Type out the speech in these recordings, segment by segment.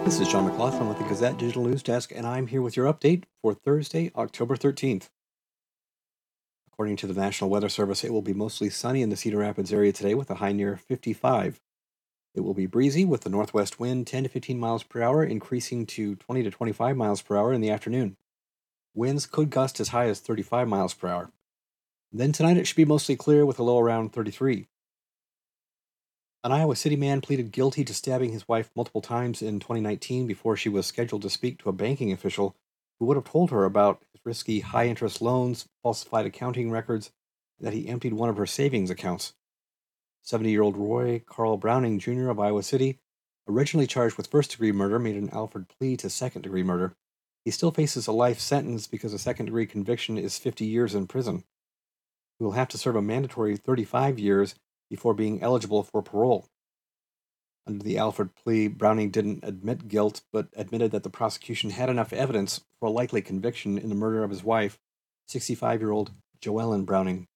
This is John McLaughlin with the Gazette Digital News Desk, and I'm here with your update for Thursday, October 13th. According to the National Weather Service, it will be mostly sunny in the Cedar Rapids area today with a high near 55. It will be breezy with the northwest wind 10 to 15 miles per hour, increasing to 20 to 25 miles per hour in the afternoon. Winds could gust as high as 35 miles per hour. Then tonight it should be mostly clear with a low around 33. An Iowa City man pleaded guilty to stabbing his wife multiple times in 2019 before she was scheduled to speak to a banking official who would have told her about his risky high interest loans, falsified accounting records, and that he emptied one of her savings accounts. 70-year-old Roy Carl Browning Jr. of Iowa City, originally charged with first-degree murder, made an Alford plea to second-degree murder. He still faces a life sentence because a second-degree conviction is 50 years in prison. He will have to serve a mandatory 35 years before being eligible for parole. Under the Alford plea, Browning didn't admit guilt, but admitted that the prosecution had enough evidence for a likely conviction in the murder of his wife, 65-year-old Joellen Browning.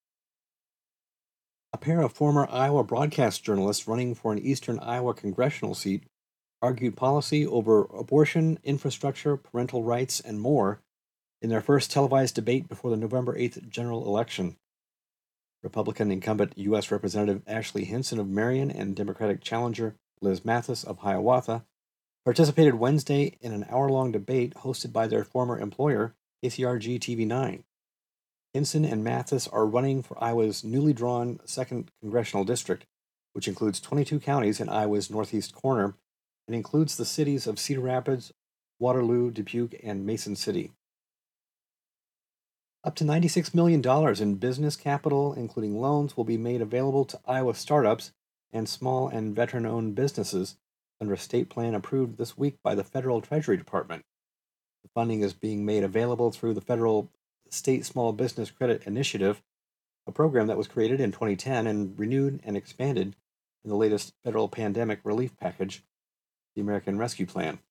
A pair of former Iowa broadcast journalists running for an eastern Iowa congressional seat argued policy over abortion, infrastructure, parental rights, and more in their first televised debate before the November 8th general election. Republican incumbent U.S. Representative Ashley Hinson of Marion and Democratic challenger Liz Mathis of Hiawatha participated Wednesday in an hour-long debate hosted by their former employer, KCRG TV9. Hinson and Mathis are running for Iowa's newly drawn 2nd Congressional District, which includes 22 counties in Iowa's northeast corner and includes the cities of Cedar Rapids, Waterloo, Dubuque, and Mason City. Up to $96 million in business capital, including loans, will be made available to Iowa startups and small and veteran-owned businesses under a state plan approved this week by the Federal Treasury Department. The funding is being made available through the Federal State Small Business Credit Initiative, a program that was created in 2010 and renewed and expanded in the latest federal pandemic relief package, the American Rescue Plan.